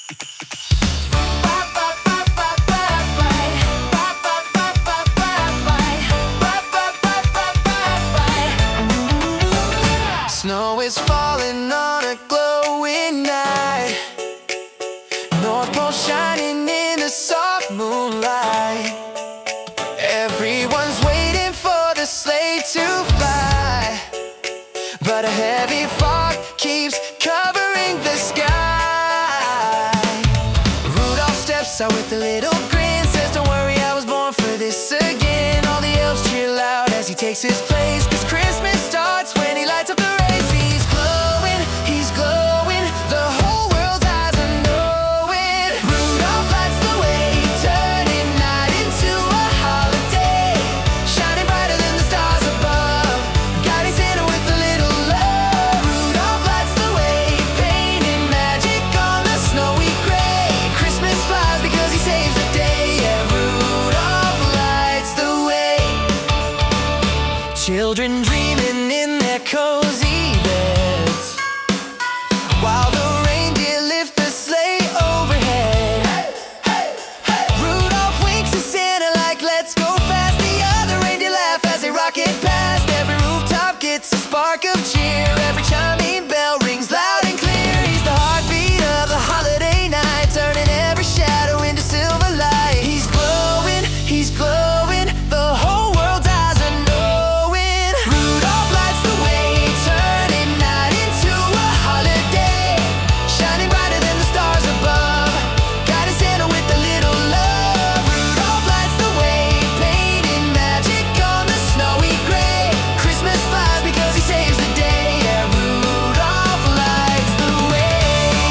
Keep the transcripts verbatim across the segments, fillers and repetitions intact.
Snow is falling on a glowing night, North Pole shining in the soft moonlight. Everyone's waiting for the sleigh to fly, but a heavy fog keeps covering the sky. Rudolph steps out with a little grin, says, "Don't worry, I was born for this again." All the elves cheer loud as he takes his place, 'cause Christmas starts when he lights up the race. He's glowing, he's glowing, the whole world's eyes are knowing. Rudolph lights the way, turning night into a holiday, shining brighter than the stars above, guiding Santa with a little love. Rudolph lights the way, painting magic on the snowy gray. Christmas flies because he saves the day. Yeah, Rudolph lights the way. Children dreaming in their cozy beds, while the reindeer lift the sleigh overhead. Hey, hey, hey. Rudolph winks at Santa like, "Let's go fast." The other reindeer laugh as they rocket past. Every rooftop gets a spark of cheer, every chiming bell rings loud and clear. He's the heartbeat of the holiday night, turning every shadow into silver light. He's glowing, he's glowing, the whole world's eyes are knowing. Rudolph lights the way, turning night into a holiday, shining brighter than the stars above, guiding Santa with a little love. Rudolph lights the way, painting magic on the snowy gray. Christmas flies because he saves the day. Yeah, Rudolph lights the way.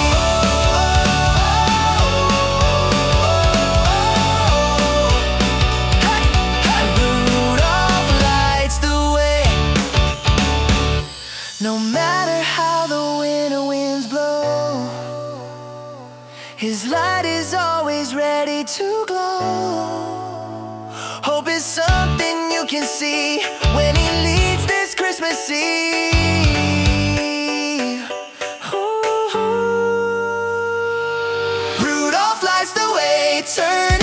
Hey, hey. Rudolph lights the way. No matter how the winter winds blow, his light is always ready to glow. Hope is something you can see when he leads this Christmas Eve. Ooh. Rudolph lights the way, turn